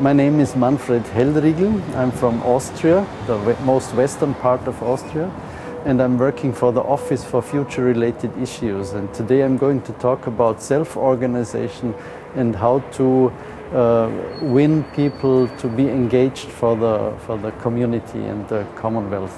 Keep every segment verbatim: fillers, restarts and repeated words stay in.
My name is Manfred Hellriegel. I'm from Austria, the most western part of Austria, and I'm working for the Office for Future-Related Issues. And today I'm going to talk about self-organization and how to uh, win people to be engaged for the, for the community and the Commonwealth.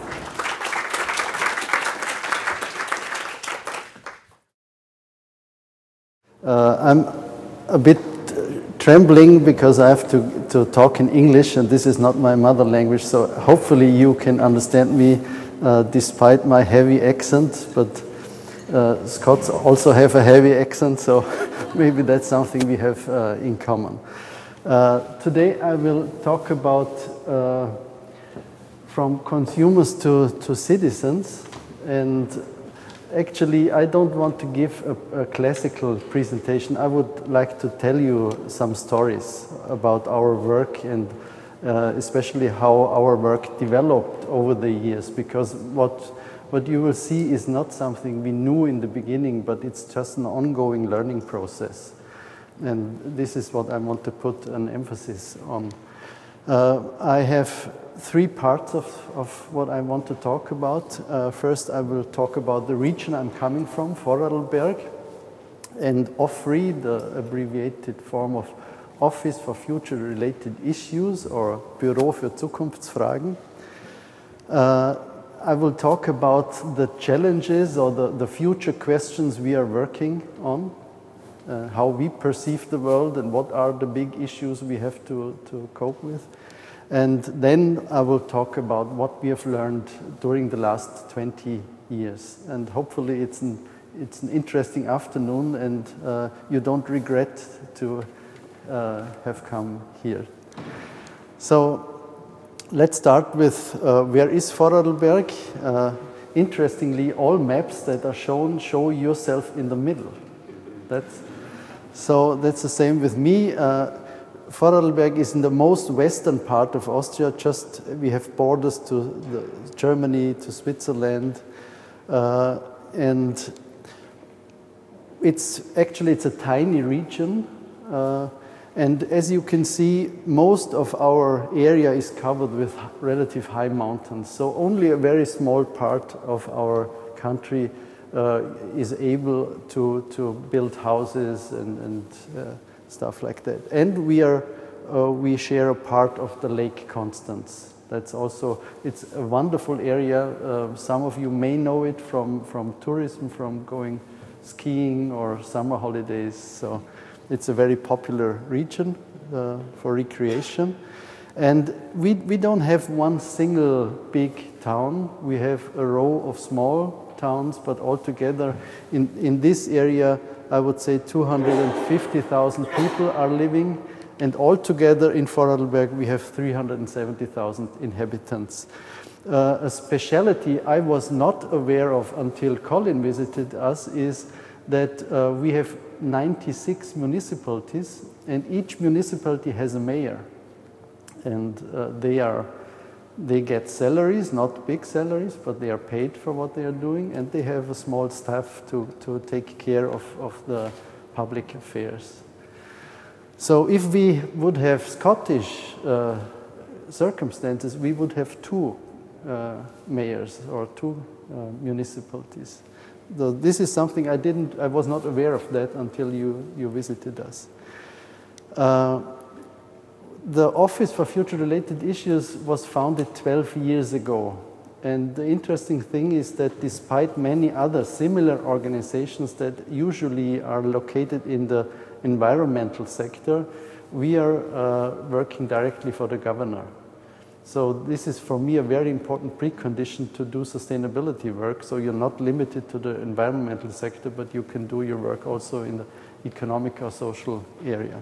Uh, I'm a bit trembling because I have to, to talk in English, and this is not my mother language, so hopefully you can understand me uh, despite my heavy accent, but uh, Scots also have a heavy accent, so maybe that's something we have uh, in common. Uh, today I will talk about uh, from consumers to, to citizens, and actually, I don't want to give a, a classical presentation. I would like to tell you some stories about our work and uh, especially how our work developed over the years, because what, what you will see is not something we knew in the beginning, but it's just an ongoing learning process. And this is what I want to put an emphasis on. Uh, I have three parts of, of what I want to talk about. Uh, first, I will talk about the region I'm coming from, Vorarlberg, and OFFRI, the abbreviated form of Office for Future-Related Issues, or Büro für Zukunftsfragen. Uh, I will talk about the challenges or the, the future questions we are working on, uh, how we perceive the world and what are the big issues we have to, to cope with. And then I will talk about what we have learned during the last twenty years. And hopefully it's an, it's an interesting afternoon and uh, you don't regret to uh, have come here. So let's start with uh, where is Vorarlberg? Uh, interestingly, all maps that are shown show yourself in the middle. That's, so that's the same with me. Uh, Vorarlberg is in the most western part of Austria. Just we have borders to the, Germany, to Switzerland, uh, and it's actually it's a tiny region. Uh, and as you can see, most of our area is covered with relative high mountains. So only a very small part of our country uh, is able to to build houses and. and uh, stuff like that. And we are, uh, we share a part of the Lake Constance. That's also, it's a wonderful area. Uh, some of you may know it from, from tourism, from going skiing or summer holidays. So it's a very popular region uh, for recreation. And we, we don't have one single big town. We have a row of small towns, but altogether in, in this area, I would say two hundred fifty thousand people are living, and altogether in Vorarlberg we have three hundred seventy thousand inhabitants. Uh, a speciality I was not aware of until Colin visited us is that uh, we have ninety-six municipalities, and each municipality has a mayor, and uh, they are They get salaries, not big salaries, but they are paid for what they are doing, and they have a small staff to, to take care of, of the public affairs. So if we would have Scottish uh, circumstances, we would have two uh, mayors or two uh, municipalities. So this is something I didn't, I was not aware of that until you, you visited us. Uh, The Office for Future-Related Issues was founded twelve years ago. And the interesting thing is that despite many other similar organizations that usually are located in the environmental sector, we are uh, working directly for the governor. So this is for me a very important precondition to do sustainability work. So you're not limited to the environmental sector, but you can do your work also in the economic or social area.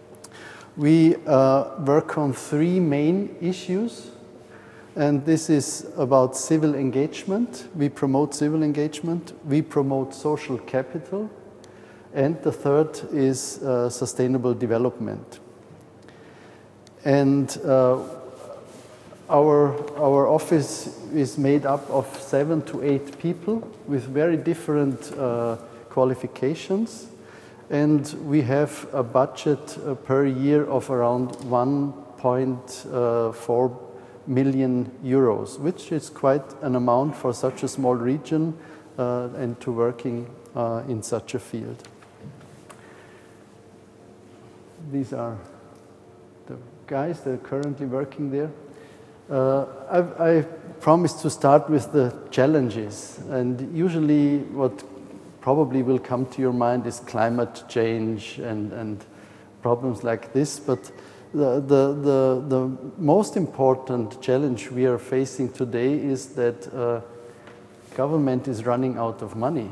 We uh, work on three main issues, and this is about civil engagement. We promote civil engagement, we promote social capital, and the third is uh, sustainable development. And uh, our, our office is made up of seven to eight people with very different uh, qualifications. And we have a budget uh, per year of around one point four million euros, which is quite an amount for such a small region uh, and to working uh, in such a field. These are the guys that are currently working there. Uh, I, I promised to start with the challenges, and usually what probably will come to your mind is climate change and, and problems like this, but the, the, the, the most important challenge we are facing today is that uh, government is running out of money.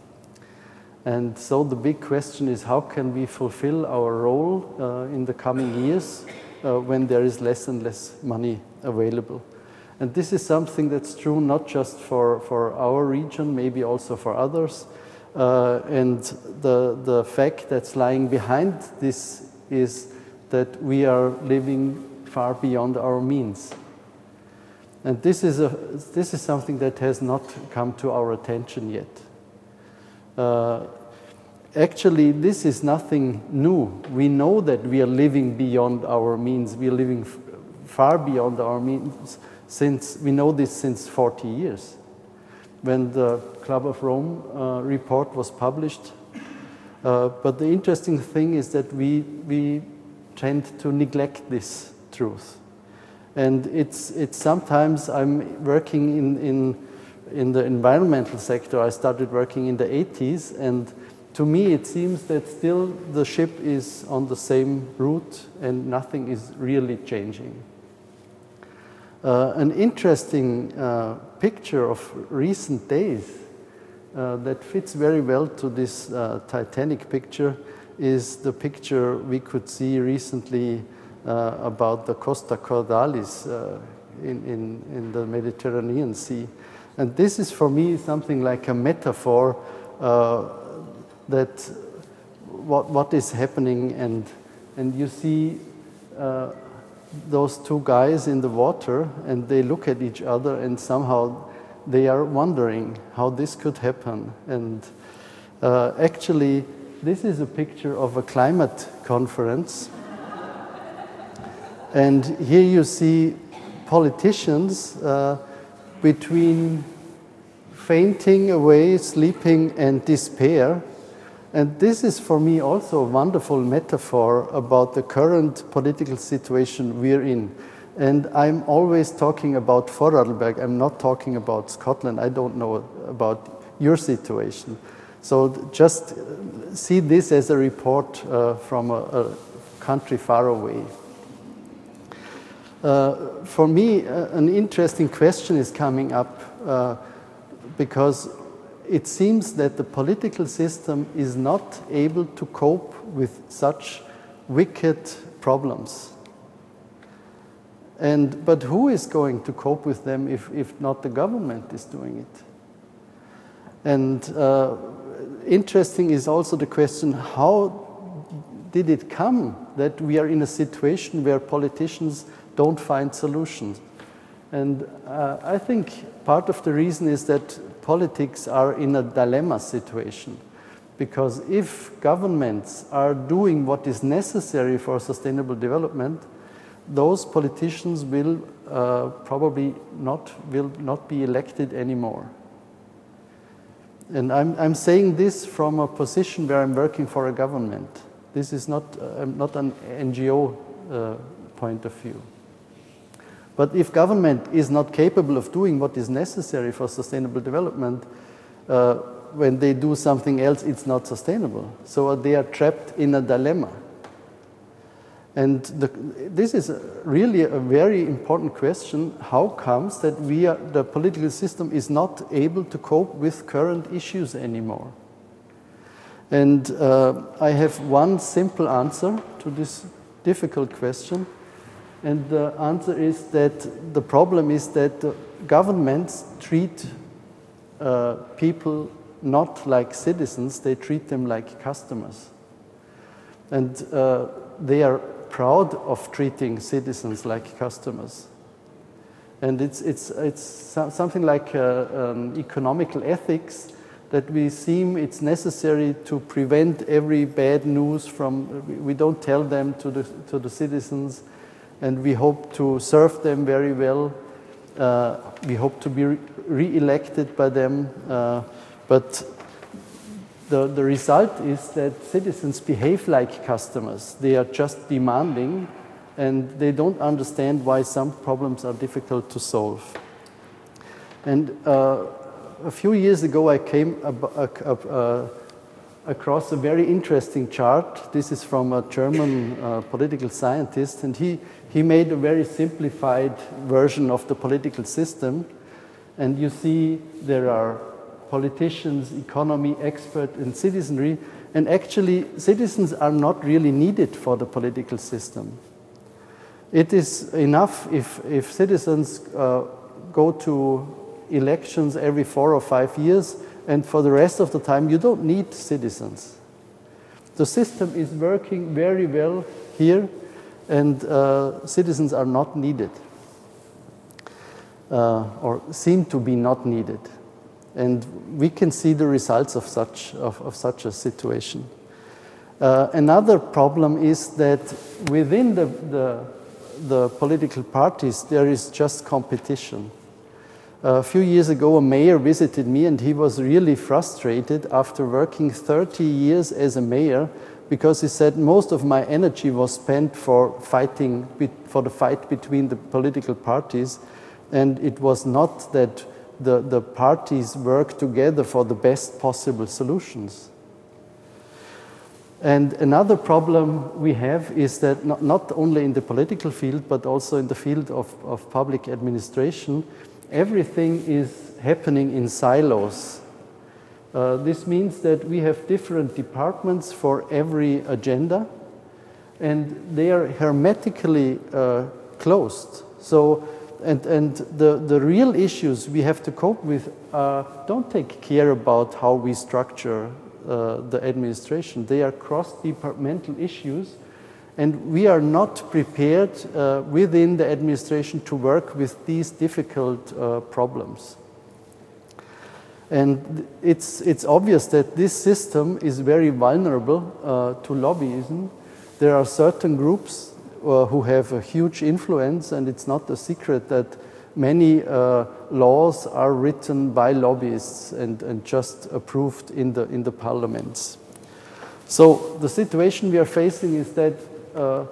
And so the big question is, how can we fulfill our role uh, in the coming years uh, when there is less and less money available? And this is something that's true not just for, for our region, maybe also for others. Uh, and the, the fact that's lying behind this is that we are living far beyond our means. And this is, a, this is something that has not come to our attention yet. Uh, actually, this is nothing new. We know that we are living beyond our means. We are living f far beyond our means since, we know this since forty years. When the Club of Rome uh, report was published. Uh, but the interesting thing is that we, we tend to neglect this truth. And it's, it's sometimes, I'm working in, in, in the environmental sector. I started working in the eighties, and to me it seems that still the ship is on the same route and nothing is really changing. Uh, an interesting uh, picture of recent days uh, that fits very well to this uh, Titanic picture is the picture we could see recently uh, about the Costa Cordalis uh, in, in, in the Mediterranean Sea. And this is for me something like a metaphor uh, that what, what is happening, and, and you see uh, those two guys in the water and they look at each other and somehow they are wondering how this could happen. And uh, actually this is a picture of a climate conference. And here you see politicians uh, between fainting away, sleeping, and despair. And this is for me also a wonderful metaphor about the current political situation we're in. And I'm always talking about Vorarlberg. I'm not talking about Scotland. I don't know about your situation. So just see this as a report uh, from a, a country far away. Uh, for me, uh, an interesting question is coming up uh, because it seems that the political system is not able to cope with such wicked problems. And, but who is going to cope with them if, if not the government is doing it? And uh, interesting is also the question, how did it come that we are in a situation where politicians don't find solutions? And uh, I think part of the reason is that politics are in a dilemma situation. Because if governments are doing what is necessary for sustainable development, those politicians will uh, probably not, will not be elected anymore. And I'm, I'm saying this from a position where I'm working for a government. This is not, uh, not an N G O uh, point of view. But if government is not capable of doing what is necessary for sustainable development, uh, when they do something else, it's not sustainable. So they are trapped in a dilemma. And the, this is really a very important question. How comes that we are, the political system is not able to cope with current issues anymore? And uh, I have one simple answer to this difficult question. And the answer is that the problem is that the governments treat uh, people not like citizens, they treat them like customers. And uh, they are proud of treating citizens like customers. And it's, it's, it's something like uh, um, economical ethics, that we seem it's necessary to prevent every bad news from, we don't tell them to the, to the citizens and we hope to serve them very well. Uh, we hope to be re-elected by them, uh, but the, the result is that citizens behave like customers. They are just demanding, and they don't understand why some problems are difficult to solve. And uh, a few years ago, I came ab uh, across a very interesting chart. This is from a German uh, political scientist, and he, he made a very simplified version of the political system. And you see there are politicians, economy, experts, and citizenry. And actually, citizens are not really needed for the political system. It is enough if, if citizens uh, go to elections every four or five years, and for the rest of the time, you don't need citizens. The system is working very well here, and uh, citizens are not needed, uh, or seem to be not needed. And we can see the results of such, of, of such a situation. Uh, another problem is that within the, the, the political parties, there is just competition. A few years ago, a mayor visited me, and he was really frustrated after working thirty years as a mayor, because he said most of my energy was spent for fighting, for the fight between the political parties, and it was not that the, the parties work together for the best possible solutions. And another problem we have is that not, not only in the political field, but also in the field of, of public administration, everything is happening in silos. Uh, this means that we have different departments for every agenda, and they are hermetically uh, closed. So, and, and the, the real issues we have to cope with uh, don't take care about how we structure uh, the administration. They are cross-departmental issues, and we are not prepared uh, within the administration to work with these difficult uh, problems. And it's, it's obvious that this system is very vulnerable uh, to lobbyism. There are certain groups uh, who have a huge influence, and it's not a secret that many uh, laws are written by lobbyists and, and just approved in the, in the parliaments. So the situation we are facing is that Uh,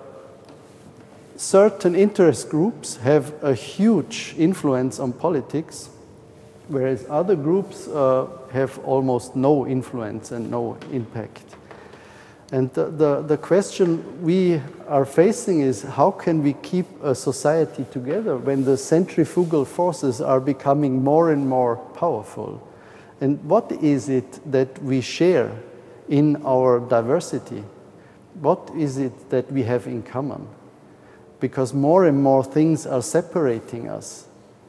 certain interest groups have a huge influence on politics, whereas other groups uh, have almost no influence and no impact. And the, the, the question we are facing is, how can we keep a society together when the centrifugal forces are becoming more and more powerful? And what is it that we share in our diversity? What is it that we have in common? Because more and more things are separating us.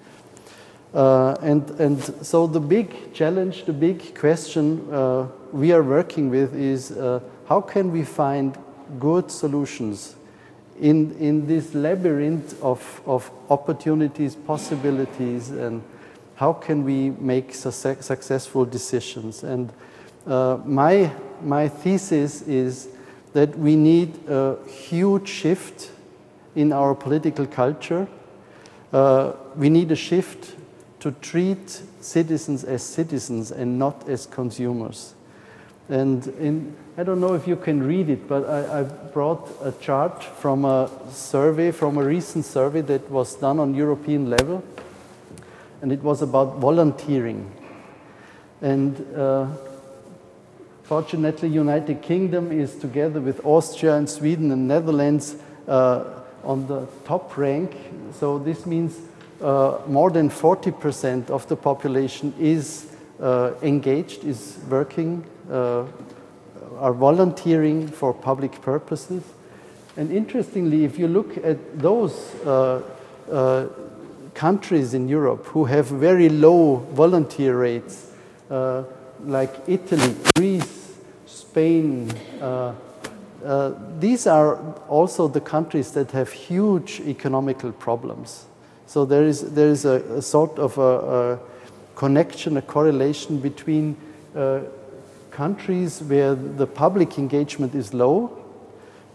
Uh, and, and so the big challenge, the big question uh, we are working with is uh, how can we find good solutions in, in this labyrinth of, of opportunities, possibilities, and how can we make su successful decisions? And uh, my, my thesis is that we need a huge shift in our political culture. Uh, we need a shift to treat citizens as citizens and not as consumers. And in, I don't know if you can read it, but I, I brought a chart from a survey, from a recent survey that was done on European level, and it was about volunteering. And uh, fortunately, United Kingdom is together with Austria and Sweden and Netherlands uh, on the top rank. So this means uh, more than forty percent of the population is uh, engaged, is working, uh, are volunteering for public purposes. And interestingly, if you look at those uh, uh, countries in Europe who have very low volunteer rates, uh, like Italy, Greece, Spain, uh, uh, these are also the countries that have huge economical problems. So there is, there is a, a sort of a, a connection, a correlation between uh, countries where the public engagement is low,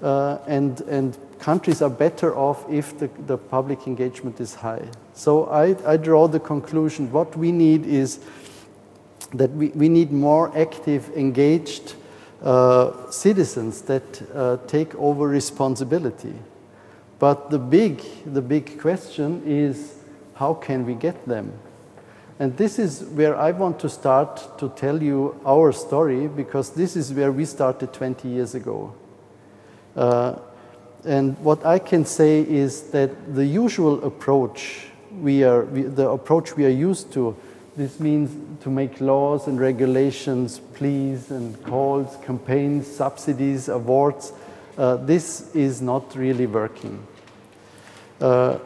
uh, and, and countries are better off if the, the public engagement is high. So I, I draw the conclusion, what we need is that we, we need more active, engaged uh, citizens that uh, take over responsibility. But the big, the big question is, how can we get them? And this is where I want to start to tell you our story, because this is where we started twenty years ago. Uh, and what I can say is that the usual approach, we are, we, the approach we are used to, this means to make laws and regulations, pleas and calls, campaigns, subsidies, awards. Uh, this is not really working. Uh,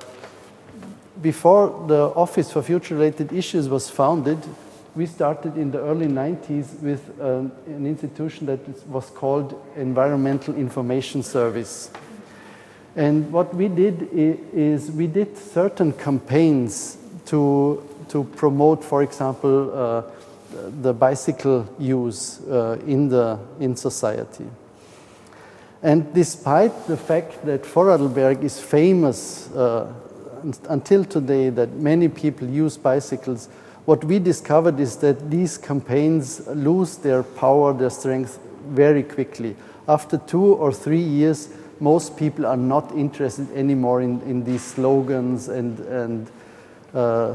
before the Office for Future-Related Issues was founded, we started in the early nineties with um, an institution that was called Environmental Information Service. And what we did is we did certain campaigns to, to promote, for example, uh, the bicycle use uh, in, the, in society. And despite the fact that Vorarlberg is famous uh, until today, that many people use bicycles, what we discovered is that these campaigns lose their power, their strength very quickly. After two or three years, most people are not interested anymore in, in these slogans. And, and uh,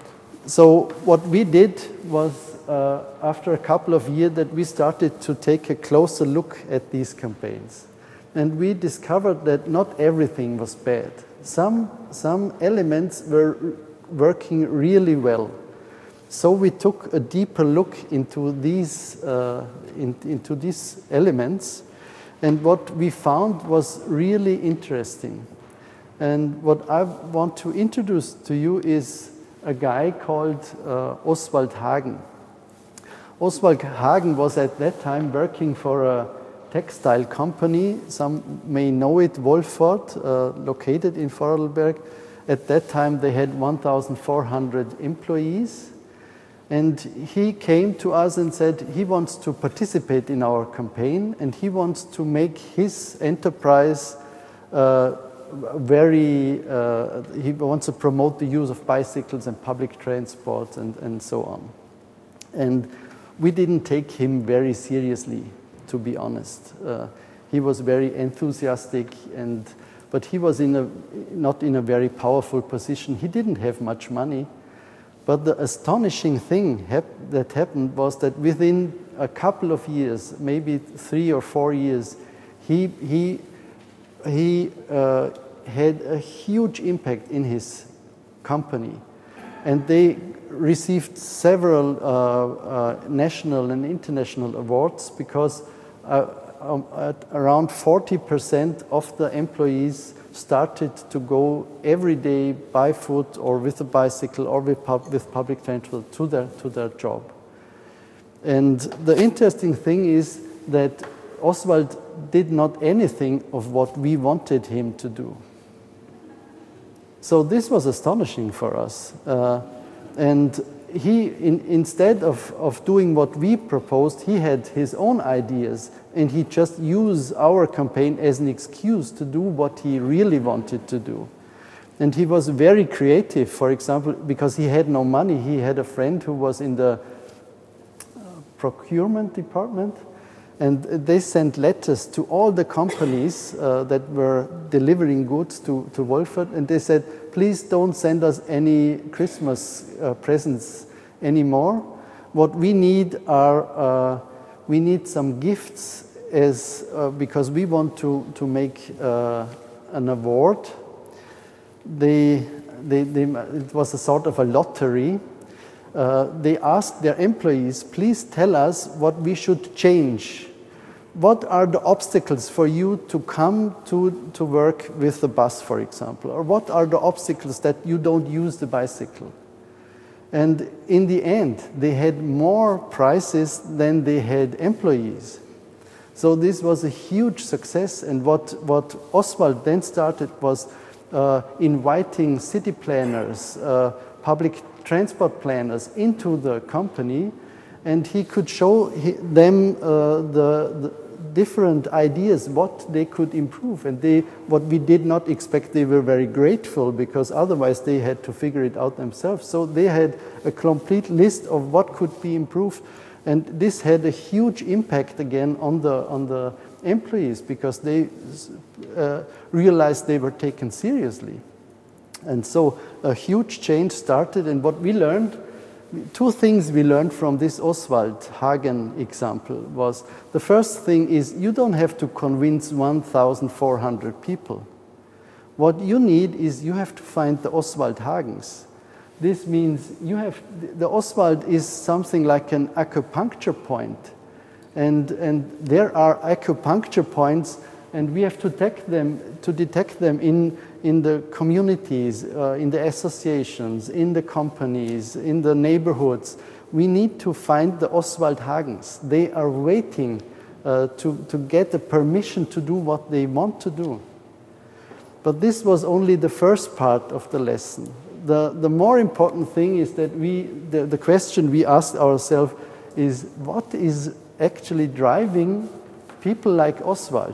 so what we did was, uh, after a couple of years, that we started to take a closer look at these campaigns. And we discovered that not everything was bad. Some, some elements were working really well. So we took a deeper look into these, uh, in, into these elements, and what we found was really interesting. And what I want to introduce to you is a guy called uh, Oswald Hagen. Oswald Hagen was at that time working for a textile company. Some may know it, Wolford, uh, located in Vorarlberg. At that time, they had one thousand four hundred employees. And he came to us and said he wants to participate in our campaign, and he wants to make his enterprise uh, very, uh, he wants to promote the use of bicycles and public transport and, and so on. And we didn't take him very seriously, to be honest. Uh, he was very enthusiastic, and, but he was in a, not in a very powerful position. He didn't have much money. But the astonishing thing hap that happened was that within a couple of years, maybe three or four years, he, he, he uh, had a huge impact in his company. And they received several uh, uh, national and international awards because uh, um, at around forty percent of the employees started to go every day by foot or with a bicycle or with, pub with public transport to their, to their job. And the interesting thing is that Oswald did not anything of what we wanted him to do. So this was astonishing for us. Uh, and he, in, instead of, of doing what we proposed, he had his own ideas, and he just used our campaign as an excuse to do what he really wanted to do. And he was very creative, for example, because he had no money. He had a friend who was in the procurement department, and they sent letters to all the companies uh, that were delivering goods to, to Wolford, and they said, please don't send us any Christmas uh, presents anymore. What we need are, uh, we need some gifts as, uh, because we want to, to make uh, an award. They, they, they, it was a sort of a lottery. Uh, they asked their employees, please tell us what we should change. What are the obstacles for you to come to, to work with the bus, for example? Or what are the obstacles that you don't use the bicycle? And in the end, they had more prizes than they had employees. So this was a huge success. And what, what Oswald then started was uh, inviting city planners, uh, public transport planners into the company, and he could show them uh, the, the, different ideas what they could improve. And they, what we did not expect, they were very grateful, because otherwise they had to figure it out themselves. So they had a complete list of what could be improved. And this had a huge impact again on the, on the employees, because they uh, realized they were taken seriously. And so a huge change started. And what we learned, two things we learned from this Oswald Hagen example was, the first thing is you don't have to convince one thousand four hundred people. What you need is you have to find the Oswald Hagens. This means you have, the Oswald is something like an acupuncture point. And, and there are acupuncture points, and we have to detect them, to detect them in, in the communities, uh, in the associations, in the companies, in the neighborhoods. We need to find the Oswald Hagens. They are waiting uh, to, to get the permission to do what they want to do. But this was only the first part of the lesson. The, the more important thing is that we, the, the question we asked ourselves is, what is actually driving people like Oswald?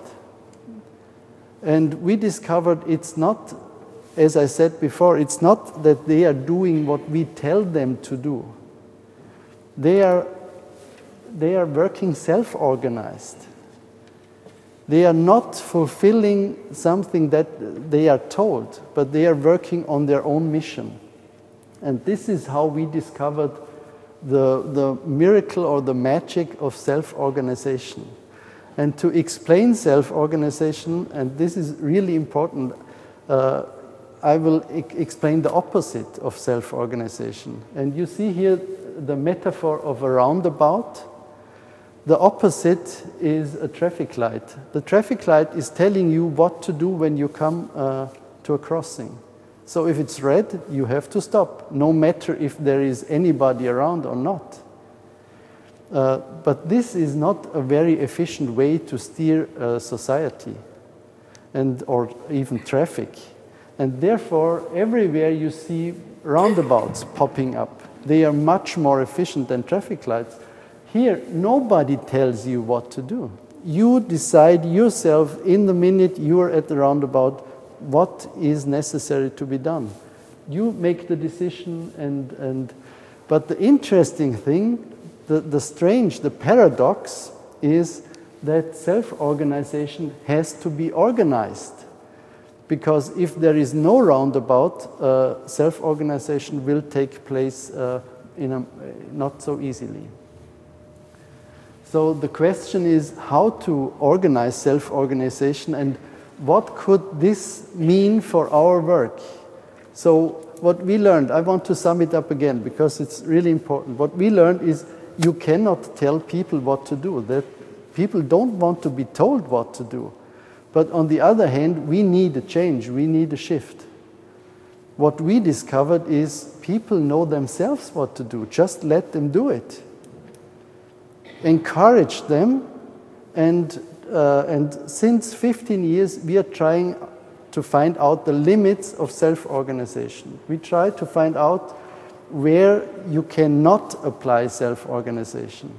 And we discovered it's not, as I said before, it's not that they are doing what we tell them to do. They are, they are working self-organized. They are not fulfilling something that they are told, but they are working on their own mission. And this is how we discovered the, the miracle or the magic of self-organization. And to explain self-organization, and this is really important, uh, I will e- explain the opposite of self-organization. And you see here the metaphor of a roundabout. The opposite is a traffic light. The traffic light is telling you what to do when you come uh, to a crossing. So if it's red, you have to stop, no matter if there is anybody around or not. Uh, but this is not a very efficient way to steer uh, society and or even traffic. And therefore, everywhere you see roundabouts popping up. They are much more efficient than traffic lights. Here, nobody tells you what to do. You decide yourself in the minute you're at the roundabout what is necessary to be done. You make the decision, and, and but the interesting thing, the, the strange, the paradox is that self-organization has to be organized. Because if there is no roundabout, uh, self-organization will take place uh, in a, not so easily. So the question is how to organize self-organization, and what could this mean for our work? So what we learned, I want to sum it up again because it's really important. What we learned is you cannot tell people what to do. That people don't want to be told what to do. But on the other hand, we need a change, we need a shift. What we discovered is people know themselves what to do. Just let them do it. Encourage them, and, uh, and since fifteen years we are trying to find out the limits of self-organization. We try to find out where you cannot apply self-organization.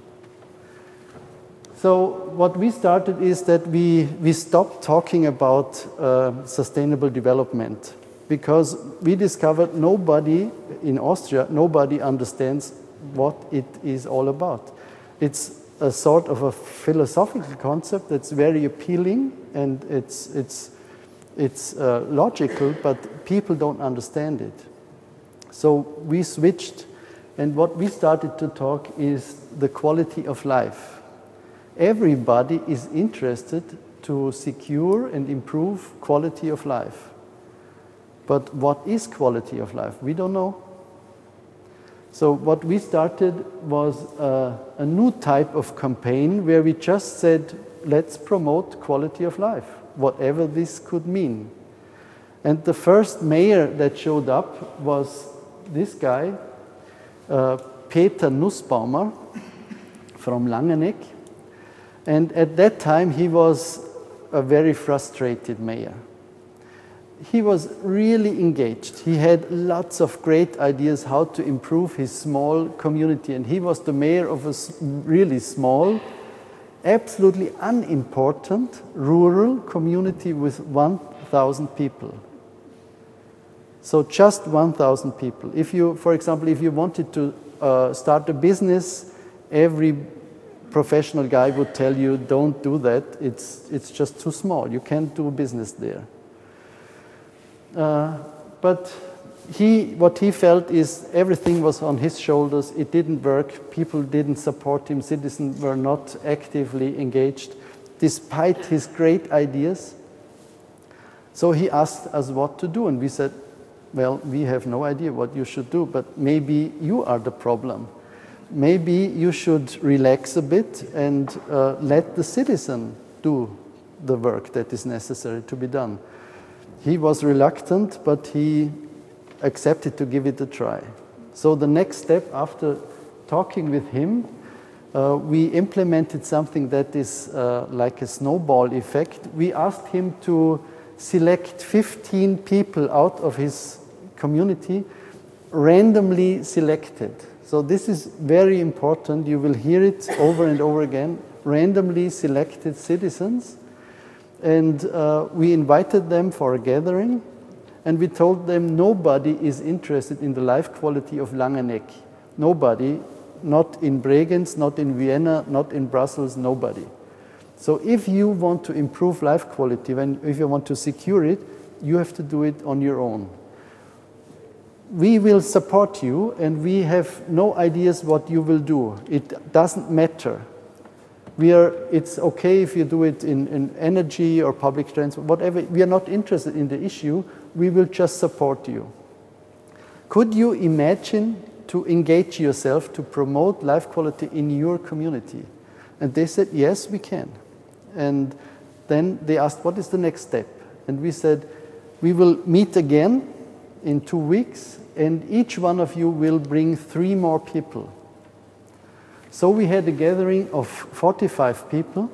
So what we started is that we, we stopped talking about uh, sustainable development, because we discovered nobody in Austria, nobody understands what it is all about. It's a sort of a philosophical concept that's very appealing, and it's, it's, it's uh, logical, but people don't understand it. So we switched, and what we started to talk is the quality of life. Everybody is interested to secure and improve quality of life. But what is quality of life? We don't know. So what we started was a, a new type of campaign where we just said, let's promote quality of life, whatever this could mean. And the first mayor that showed up was this guy, uh, Peter Nussbaumer from Langeneck. And at that time, he was a very frustrated mayor. He was really engaged. He had lots of great ideas how to improve his small community. And he was the mayor of a really small absolutely unimportant rural community with one thousand people. So just one thousand people. If you, for example, if you wanted to uh, start a business, every professional guy would tell you, don't do that, it's, it's just too small, you can't do business there. Uh, but he, what he felt is everything was on his shoulders, it didn't work, people didn't support him, citizens were not actively engaged, despite his great ideas. So he asked us what to do, and we said, well, we have no idea what you should do, but maybe you are the problem. Maybe you should relax a bit and uh, let the citizen do the work that is necessary to be done. He was reluctant, but he accepted to give it a try. So the next step after talking with him, uh, we implemented something that is uh, like a snowball effect. We asked him to select fifteen people out of his community, randomly selected. So this is very important. You will hear it over and over again. Randomly selected citizens. And uh, we invited them for a gathering. And we told them nobody is interested in the life quality of Langeneck. Nobody. Not in Bregenz, not in Vienna, not in Brussels, nobody. So if you want to improve life quality, when, if you want to secure it, you have to do it on your own. We will support you, and we have no ideas what you will do. It doesn't matter. We are, it's okay if you do it in, in energy or public transport, whatever. We are not interested in the issue. We will just support you. Could you imagine to engage yourself to promote life quality in your community? And they said, yes, we can. And then they asked, what is the next step? And we said, we will meet again in two weeks, and each one of you will bring three more people. So we had a gathering of forty-five people,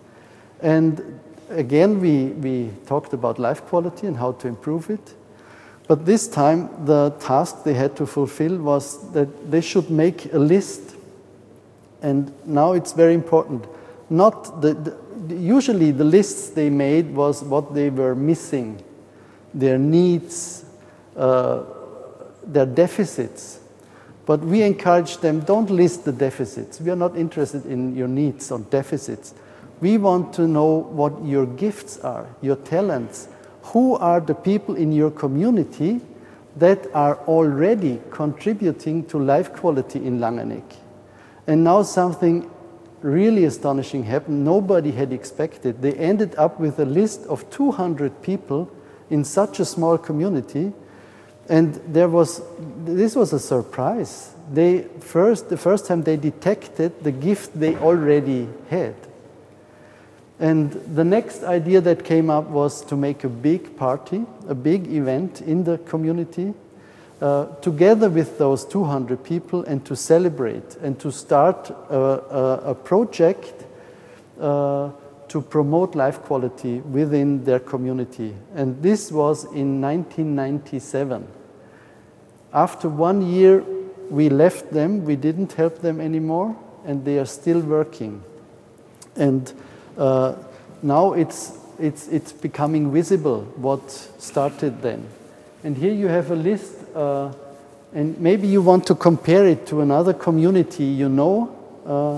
and again we, we talked about life quality and how to improve it. But this time the task they had to fulfill was that they should make a list, and now it's very important. Not the, the, usually the lists they made was what they were missing, their needs, uh, their deficits. But we encourage them, don't list the deficits. We are not interested in your needs or deficits. We want to know what your gifts are, your talents. Who are the people in your community that are already contributing to life quality in Langeneck? And now something really astonishing happened. Nobody had expected. They ended up with a list of two hundred people in such a small community. And there was, this was a surprise. They first, the first time they detected the gift they already had. And the next idea that came up was to make a big party, a big event in the community, uh, together with those two hundred people, and to celebrate and to start a, a, a project uh, to promote life quality within their community. And this was in nineteen ninety-seven. After one year, we left them, we didn't help them anymore, and they are still working. And uh, now it's, it's, it's becoming visible what started then. And here you have a list, uh, and maybe you want to compare it to another community you know. Uh,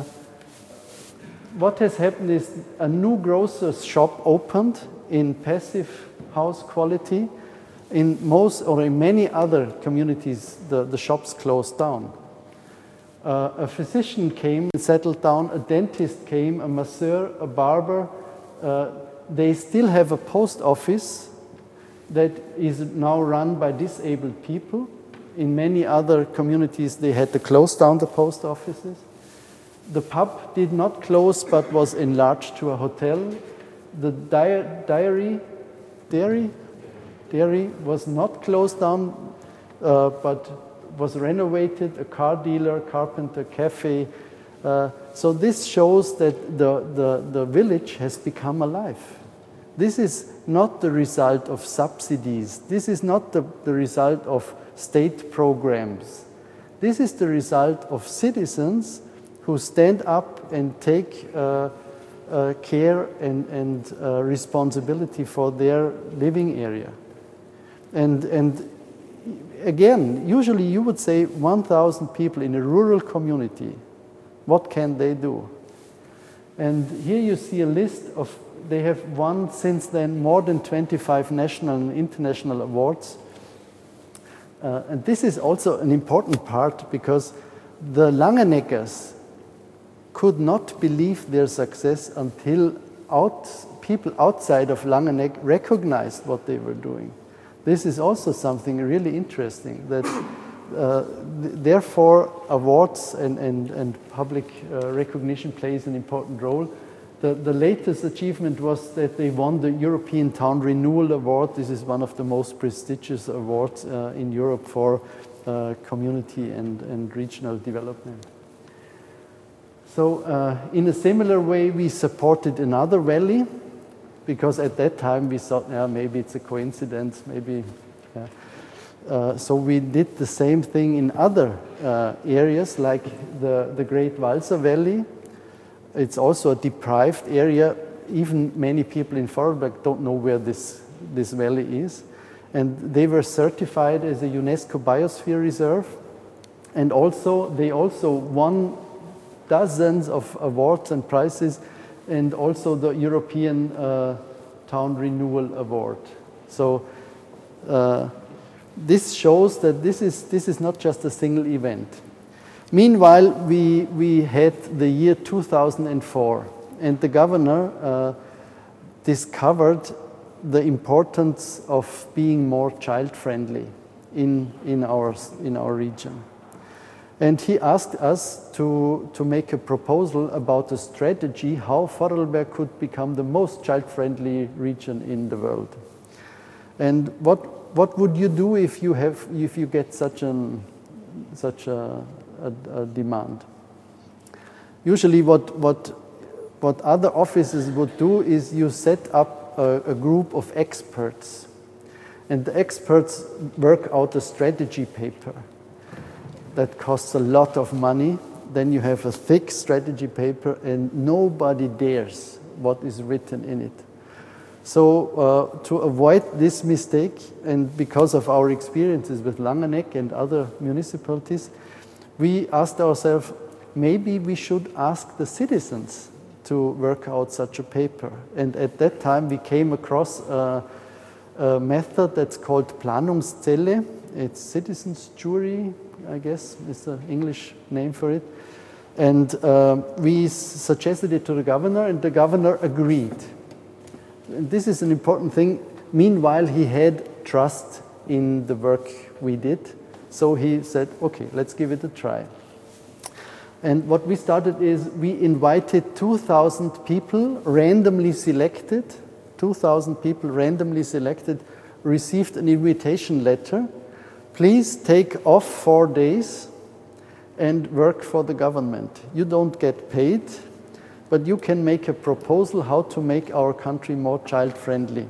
what has happened is a new grocer's shop opened in passive house quality. In most or in many other communities, the, the shops closed down. Uh, a physician came and settled down, a dentist came, a masseur, a barber. Uh, they still have a post office that is now run by disabled people. In many other communities, they had to close down the post offices. The pub did not close, but was enlarged to a hotel. The di dairy, dairy, dairy was not closed down, uh, but was renovated, a car dealer, carpenter, cafe. Uh, so this shows that the, the, the village has become alive. This is not the result of subsidies. This is not the, the result of state programs. This is the result of citizens who stand up and take uh, uh, care and, and uh, responsibility for their living area. And, and again, usually you would say one thousand people in a rural community, what can they do? And here you see a list of, they have won since then more than twenty-five national and international awards. Uh, and this is also an important part because the Langeneckers could not believe their success until out, people outside of Langeneck recognized what they were doing. This is also something really interesting, that uh, th therefore awards and, and, and public uh, recognition plays an important role. The, the latest achievement was that they won the European Town Renewal Award. This is one of the most prestigious awards uh, in Europe for uh, community and, and regional development. So uh, in a similar way, we supported another valley, because at that time we thought, yeah, maybe it's a coincidence, maybe. Yeah. Uh, so we did the same thing in other uh, areas, like the, the Great Walser Valley. It's also a deprived area. Even many people in Vorarlberg don't know where this, this valley is. And they were certified as a UNESCO Biosphere Reserve. And also, they also won dozens of awards and prizes, and also the European uh, Town Renewal Award. So uh, this shows that this is, this is not just a single event. Meanwhile, we, we had the year two thousand four, and the governor uh, discovered the importance of being more child-friendly in, in, our, in our region. And he asked us to, to make a proposal about a strategy how Vorarlberg could become the most child-friendly region in the world. And what, what would you do if you, have, if you get such, an, such a, a, a demand? Usually what, what, what other offices would do is you set up a, a group of experts. And the experts work out a strategy paper. That costs a lot of money. Then you have a thick strategy paper and nobody dares what is written in it. So uh, to avoid this mistake, and because of our experiences with Langeneck and other municipalities, we asked ourselves, maybe we should ask the citizens to work out such a paper. And at that time we came across a, a method that's called Planungszelle. It's citizens' jury, I guess is the English name for it. And uh, we suggested it to the governor, and the governor agreed. And this is an important thing. Meanwhile, he had trust in the work we did. So he said, okay, let's give it a try. And what we started is we invited two thousand people, randomly selected, two thousand people randomly selected, received an invitation letter. Please take off four days and work for the government. You don't get paid, but you can make a proposal how to make our country more child-friendly.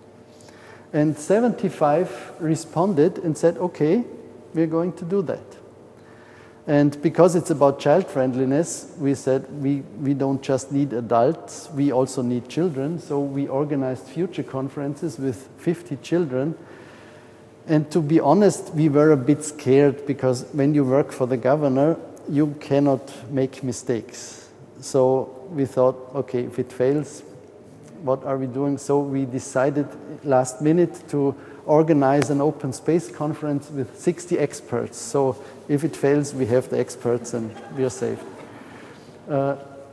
And seventy-five responded and said, okay, we're going to do that. And because it's about child-friendliness, we said we, we don't just need adults, we also need children. So we organized future conferences with fifty children. And to be honest, we were a bit scared because when you work for the governor, you cannot make mistakes. So we thought, okay, if it fails, what are we doing? So we decided last minute to organize an open space conference with sixty experts. So if it fails, we have the experts and we are safe. Uh,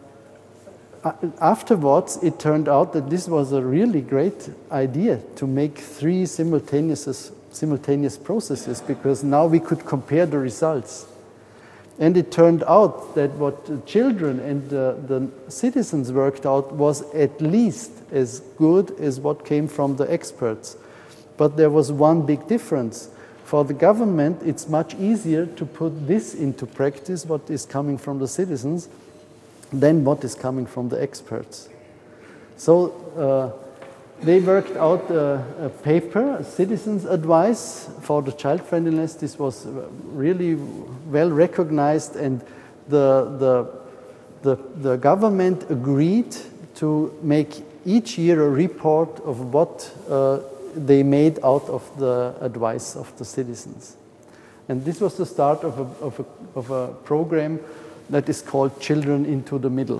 afterwards, it turned out that this was a really great idea to make three simultaneous simultaneous processes, because now we could compare the results. And it turned out that what the children and the, the citizens worked out was at least as good as what came from the experts. But there was one big difference. For the government, it's much easier to put this into practice, what is coming from the citizens, than what is coming from the experts. So uh, they worked out a, a paper, a citizens' advice for the child friendliness. This was really well recognized, and the, the, the, the government agreed to make each year a report of what uh, they made out of the advice of the citizens. And this was the start of a, of a, of a program that is called Children into the Middle.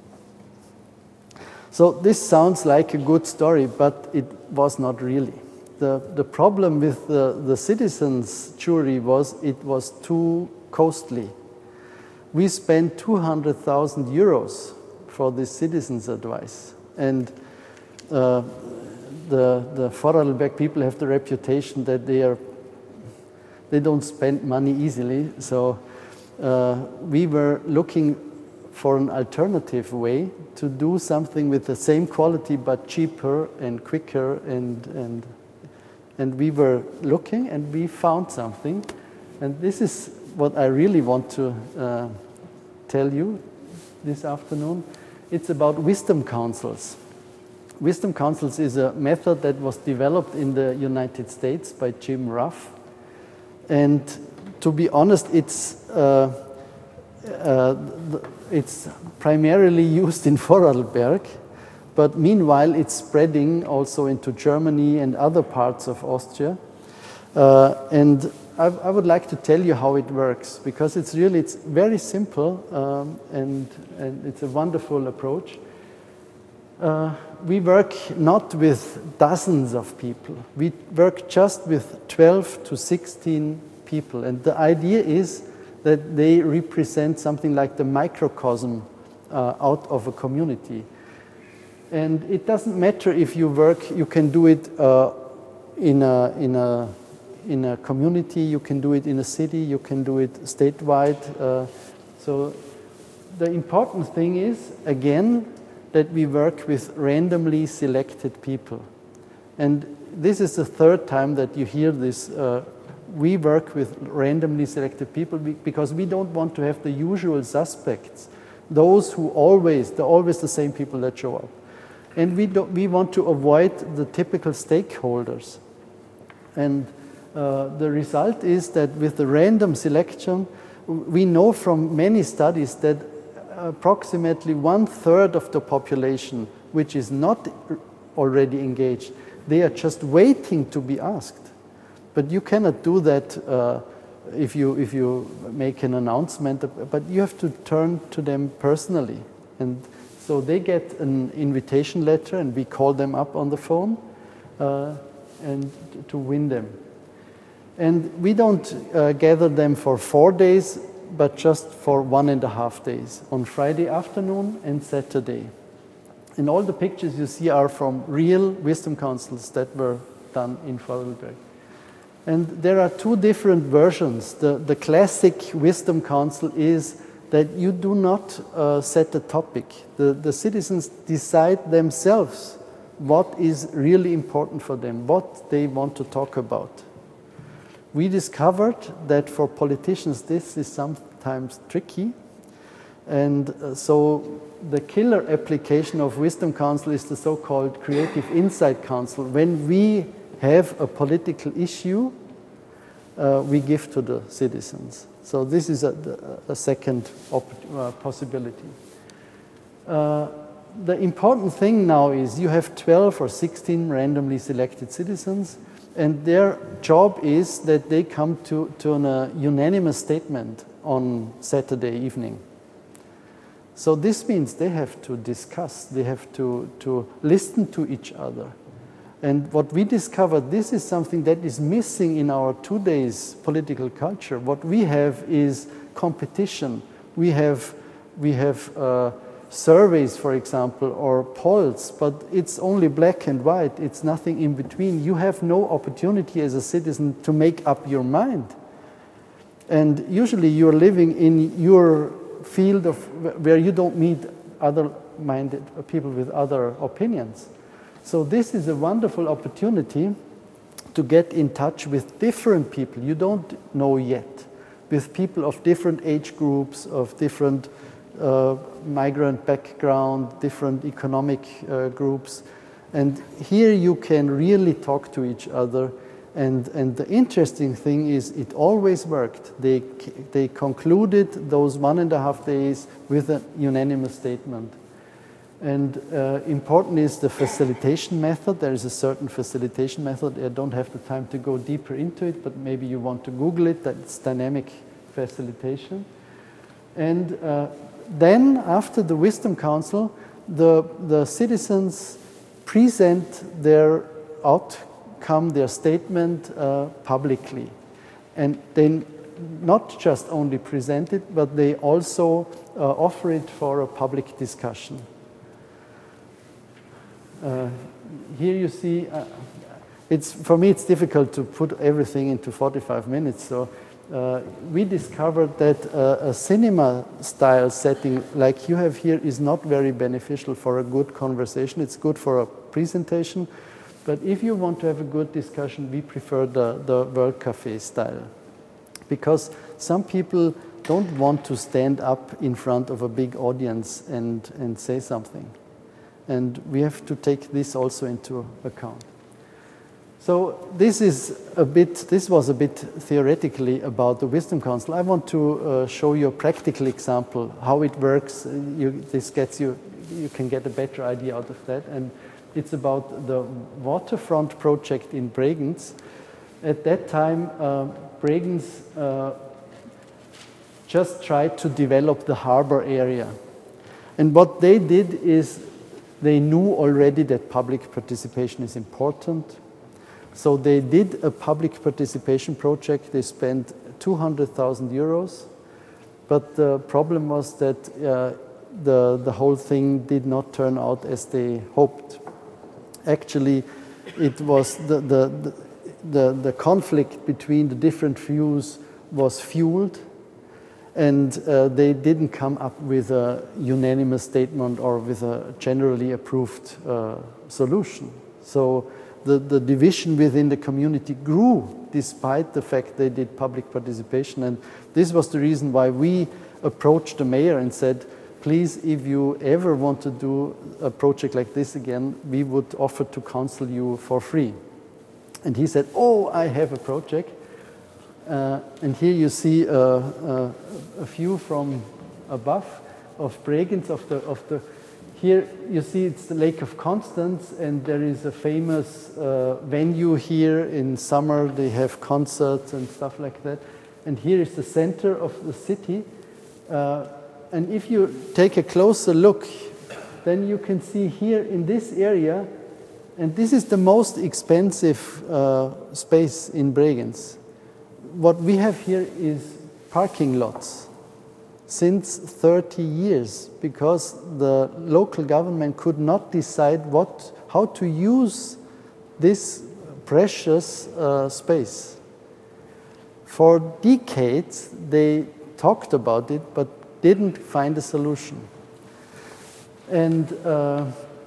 So this sounds like a good story, but it was not really. The, the problem with the, the citizens' jury was it was too costly. We spent two hundred thousand euros for this citizens' advice. And uh, the, the Vorarlberg people have the reputation that they, are, they don't spend money easily. So uh, we were looking for an alternative way to do something with the same quality but cheaper and quicker, and, and, and we were looking and we found something. And this is what I really want to uh, tell you this afternoon. It's about wisdom councils. Wisdom councils is a method that was developed in the United States by Jim Ruff. And to be honest, it's uh, Uh, it's primarily used in Vorarlberg, but meanwhile it's spreading also into Germany and other parts of Austria. Uh, and I, I would like to tell you how it works, because it's really, it's very simple, um, and, and it's a wonderful approach. Uh, we work not with dozens of people. We work just with twelve to sixteen people. And the idea is that they represent something like the microcosm uh, out of a community. And it doesn't matter if you work, you can do it uh, in, a, in, a, in a community, you can do it in a city, you can do it statewide. Uh, so the important thing is, again, that we work with randomly selected people. And this is the third time that you hear this. Uh, We work with randomly selected people because we don't want to have the usual suspects, those who always, they're always the same people that show up. And we, don't, we want to avoid the typical stakeholders. And uh, the result is that with the random selection, we know from many studies that approximately one third of the population, which is not already engaged, they are just waiting to be asked. But you cannot do that uh, if, you, if you make an announcement, but you have to turn to them personally. And so they get an invitation letter and we call them up on the phone uh, and to win them. And we don't uh, gather them for four days, but just for one and a half days, on Friday afternoon and Saturday. And all the pictures you see are from real wisdom councils that were done in Vorarlberg. And there are two different versions. The, the classic wisdom council is that you do not uh, set a topic. The, the citizens decide themselves what is really important for them, what they want to talk about. We discovered that for politicians this is sometimes tricky. And uh, so the killer application of wisdom council is the so-called creative insight council. When we have a political issue, uh, we give to the citizens. So this is a, a second uh, possibility. Uh, the important thing now is you have twelve or sixteen randomly selected citizens, and their job is that they come to, to a uh, unanimous statement on Saturday evening. So this means they have to discuss, they have to, to listen to each other. And what we discovered, this is something that is missing in our two days political culture. What we have is competition. We have, we have uh, surveys, for example, or polls, but it's only black and white. It's nothing in between. You have no opportunity as a citizen to make up your mind. And usually you're living in your field of where you don't meet other minded people with other opinions. So this is a wonderful opportunity to get in touch with different people you don't know yet, with people of different age groups, of different uh, migrant background, different economic uh, groups. And here you can really talk to each other. And, and the interesting thing is it always worked. They, they concluded those one and a half days with a unanimous statement. And uh, important is the facilitation method. There is a certain facilitation method. I don't have the time to go deeper into it, but maybe you want to Google it. That's dynamic facilitation. And uh, then, after the Wisdom Council, the, the citizens present their outcome, their statement uh, publicly. And they not just only present it, but they also uh, offer it for a public discussion. Uh, here you see, uh, it's, for me it's difficult to put everything into forty-five minutes, so uh, we discovered that uh, a cinema style setting like you have here is not very beneficial for a good conversation. It's good for a presentation, but if you want to have a good discussion, we prefer the, the World Café style, because some people don't want to stand up in front of a big audience and, and say something. And we have to take this also into account. So this is a bit, this was a bit theoretically about the Wisdom Council. I want to uh, show you a practical example, how it works. You, this gets you, you can get a better idea out of that. And it's about the waterfront project in Bregenz. At that time, uh, Bregenz uh, just tried to develop the harbor area. And what they did is they knew already that public participation is important. So they did a public participation project. They spent two hundred thousand euros. But the problem was that uh, the, the whole thing did not turn out as they hoped. Actually, it was the, the, the, the conflict between the different views was fueled. And uh, they didn't come up with a unanimous statement or with a generally approved uh, solution. So the, the division within the community grew despite the fact they did public participation. And this was the reason why we approached the mayor and said, please, if you ever want to do a project like this again, we would offer to counsel you for free. And he said, oh, I have a project. Uh, and here you see uh, uh, a view from above of Bregenz, of the, of the, here you see it's the Lake of Constance, and there is a famous uh, venue here in summer. They have concerts and stuff like that. And here is the center of the city. Uh, and if you take a closer look, then you can see here in this area, and this is the most expensive uh, space in Bregenz. What we have here is parking lots since thirty years, because the local government could not decide what, how to use this precious uh, space. For decades, they talked about it, but didn't find a solution. And uh,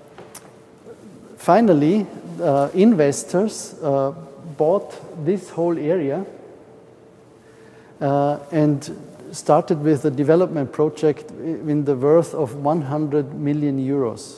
finally, uh, investors uh, bought this whole area Uh, and started with a development project in the worth of one hundred million euros.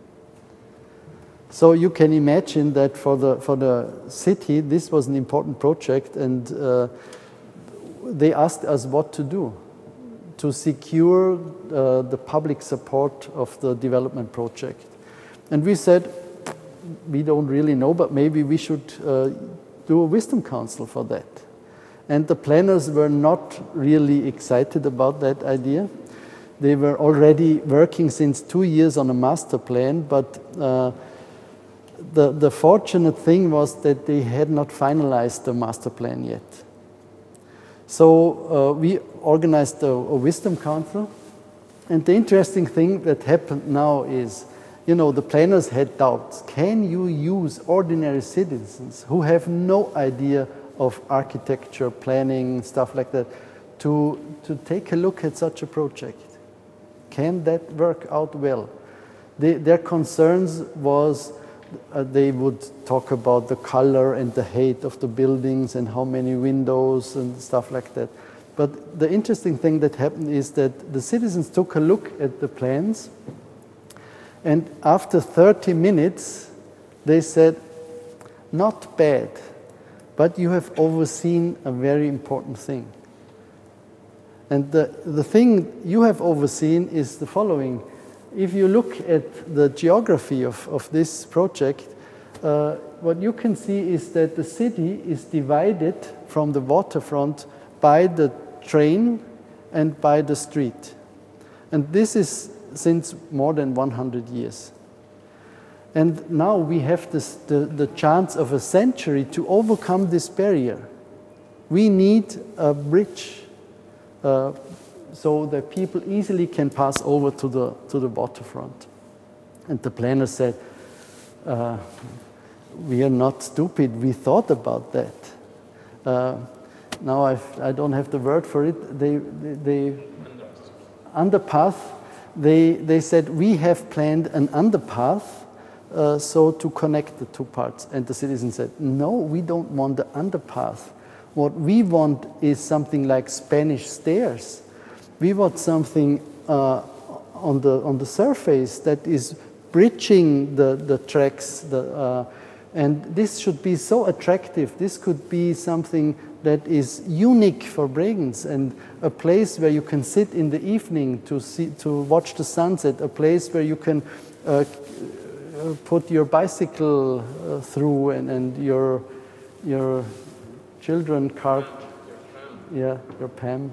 So you can imagine that for the, for the city, this was an important project, and uh, they asked us what to do to secure uh, the public support of the development project. And we said, we don't really know, but maybe we should uh, do a Wisdom Council for that. And the planners were not really excited about that idea. They were already working since two years on a master plan, but uh, the, the fortunate thing was that they had not finalized the master plan yet. So uh, we organized a, a Wisdom Council. And the interesting thing that happened now is, you know, the planners had doubts. Can you use ordinary citizens who have no idea of architecture, planning, stuff like that, to, to take a look at such a project? Can that work out well? They, their concerns was uh, they would talk about the color and the height of the buildings and how many windows and stuff like that. But the interesting thing that happened is that the citizens took a look at the plans, and after thirty minutes, they said, not bad, but you have overseen a very important thing. And the, the thing you have overseen is the following. if you look at the geography of, of this project, uh, what you can see is that the city is divided from the waterfront by the train and by the street. And this is since more than one hundred years. And now we have this, the, the chance of a century to overcome this barrier. We need a bridge uh, so that people easily can pass over to the, to the waterfront. And the planner said, uh, we are not stupid, we thought about that. Uh, now I've, I don't have the word for it. They, they, they underpath, they, they said, we have planned an underpath uh, so to connect the two parts. And the citizen said, no, we don't want the underpath. What we want is something like Spanish stairs. We want something uh, on the on the surface that is bridging the the tracks. The, uh, and this should be so attractive. This could be something that is unique for Bregenz, and a place where you can sit in the evening to see to watch the sunset. A place where you can uh, put your bicycle uh, through, and, and your your children cart, yeah, your P A M.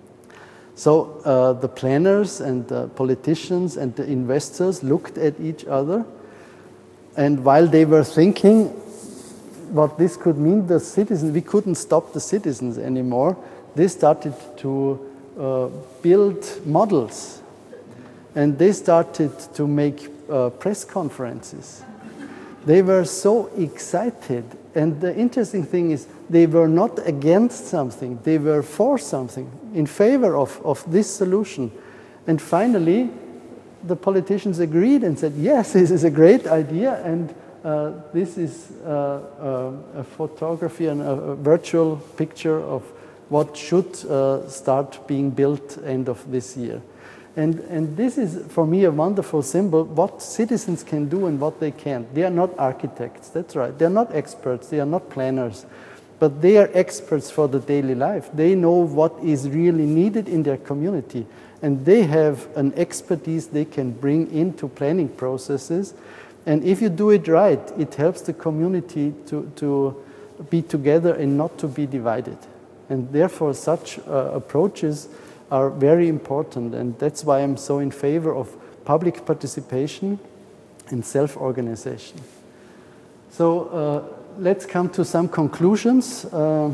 So uh, the planners and the politicians and the investors looked at each other, and while they were thinking what this could mean, the citizens, we couldn't stop the citizens anymore. They started to uh, build models, and they started to make uh, press conferences. They were so excited, and the interesting thing is they were not against something, they were for something, in favor of, of this solution. And finally, the politicians agreed and said, yes, this is a great idea, and uh, this is uh, uh, a photography and a, a virtual picture of what should uh, start being built end of this year. And, and this is, for me, a wonderful symbol, what citizens can do and what they can't. They are not architects, that's right. They're not experts, they are not planners, but they are experts for the daily life. They know what is really needed in their community, and they have an expertise they can bring into planning processes. And if you do it right, it helps the community to, to be together and not to be divided. And therefore, such uh, approaches are very important, and that's why I'm so in favor of public participation and self-organization. So uh, let's come to some conclusions. Uh,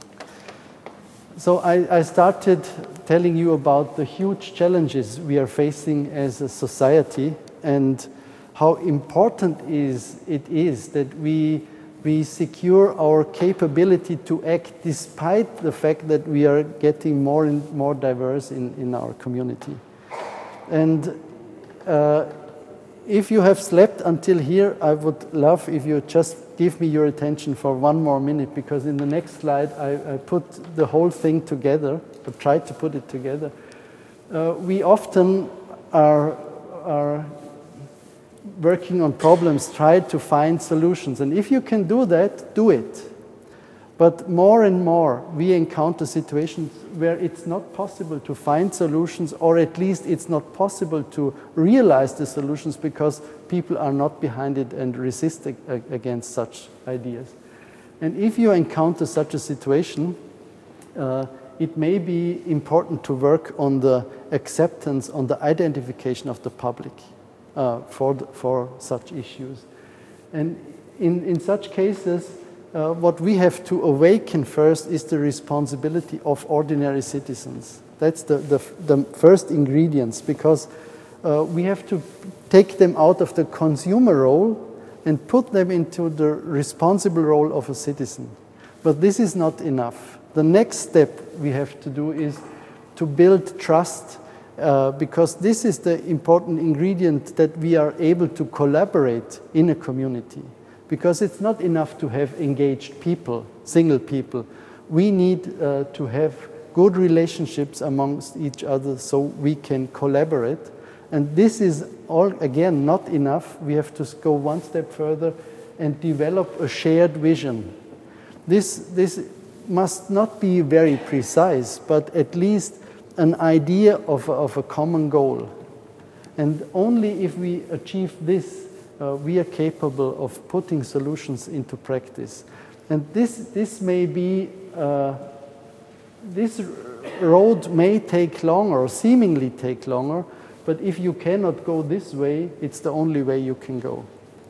so I, I started telling you about the huge challenges we are facing as a society, and how important is it is that we we secure our capability to act despite the fact that we are getting more and more diverse in, in our community. And uh, if you have slept until here, I would love if you just give me your attention for one more minute, because in the next slide I, I put the whole thing together, or tried to put it together. Uh, we often are, are working on problems, try to find solutions. And if you can do that, do it. But more and more, we encounter situations where it's not possible to find solutions, or at least it's not possible to realize the solutions because people are not behind it and resist against such ideas. And if you encounter such a situation, uh, it may be important to work on the acceptance, on the identification of the public. Uh, for, the, for such issues. And in, in such cases, uh, what we have to awaken first is the responsibility of ordinary citizens. That's the, the, the first ingredients, because uh, we have to take them out of the consumer role and put them into the responsible role of a citizen. But this is not enough. The next step we have to do is to build trust, Uh, because this is the important ingredient that we are able to collaborate in a community. Because it's not enough to have engaged people, single people. We need uh, to have good relationships amongst each other so we can collaborate. And this is all, again, not enough. We have to go one step further and develop a shared vision. This, this must not be very precise, but at least an idea of, of a common goal. And only if we achieve this, uh, we are capable of putting solutions into practice. And this, this may be, uh, this road may take longer, or seemingly take longer, but if you cannot go this way, it's the only way you can go.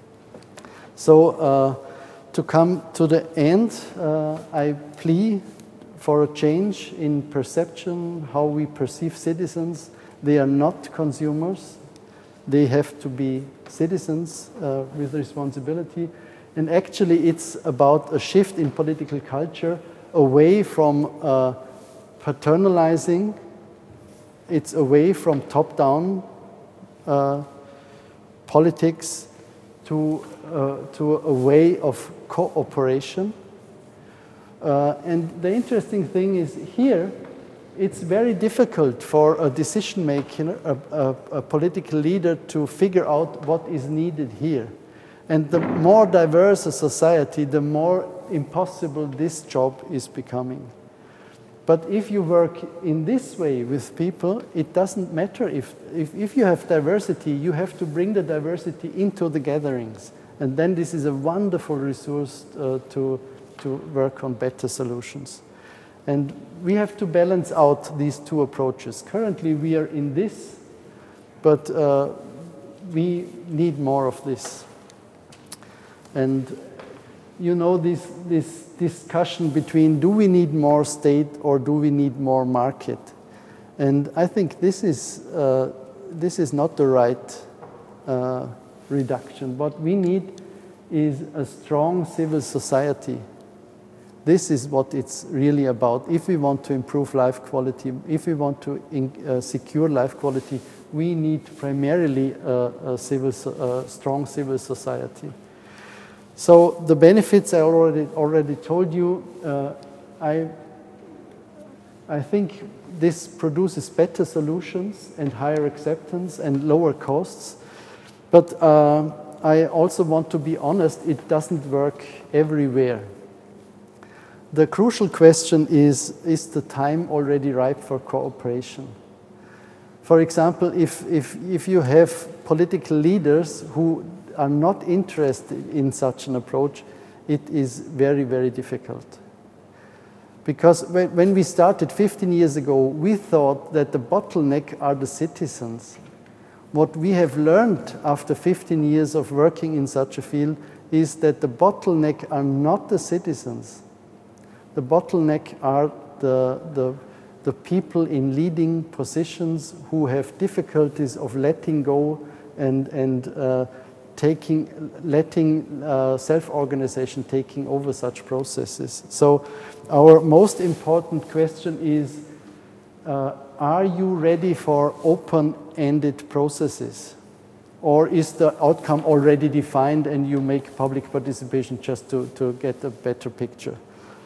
So uh, to come to the end, uh, I plea for a change in perception, how we perceive citizens. They are not consumers. They have to be citizens uh, with responsibility. And actually, it's about a shift in political culture away from uh, paternalizing. It's away from top-down uh, politics to, uh, to a way of cooperation. Uh, and the interesting thing is here, it's very difficult for a decision maker, a, a, a political leader, to figure out what is needed here. And the more diverse a society, the more impossible this job is becoming. But if you work in this way with people, it doesn't matter. If, if, if you have diversity, you have to bring the diversity into the gatherings. And then this is a wonderful resource uh, to, to work on better solutions. And we have to balance out these two approaches. Currently, we are in this, but uh, we need more of this. And you know, this, this discussion between do we need more state or do we need more market? And I think this is, uh, this is not the right uh, reduction. What we need is a strong civil society. This is what it's really about. If we want to improve life quality, if we want to in, uh, secure life quality, we need primarily a, a civil, a strong civil society. So the benefits I already already told you. Uh, I I think this produces better solutions and higher acceptance and lower costs. But uh, I also want to be honest. It doesn't work everywhere. The crucial question is: is the time already ripe for cooperation? For example, if if if you have political leaders who are not interested in such an approach, it is very, very difficult. Because when, when we started fifteen years ago, we thought that the bottleneck are the citizens. What we have learned after fifteen years of working in such a field is that the bottleneck are not the citizens. The bottleneck are the, the, the people in leading positions who have difficulties of letting go and, and uh, taking, letting uh, self-organization taking over such processes. So our most important question is, uh, are you ready for open-ended processes? Or is the outcome already defined and you make public participation just to, to get a better picture?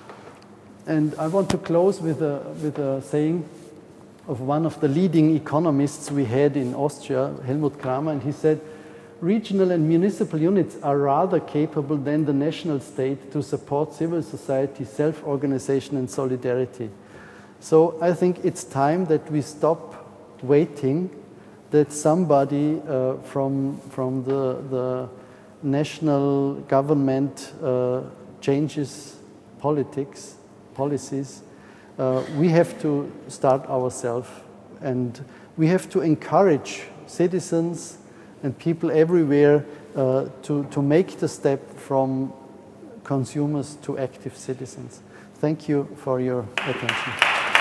And I want to close with a, with a saying of one of the leading economists we had in Austria, Helmut Kramer, and he said, regional and municipal units are rather capable than the national state to support civil society, self-organization and solidarity. So I think it's time that we stop waiting that somebody uh, from, from the, the national government uh, changes politics, policies. Uh, we have to start ourselves, and we have to encourage citizens and people everywhere uh, to, to make the step from consumers to active citizens. Thank you for your attention.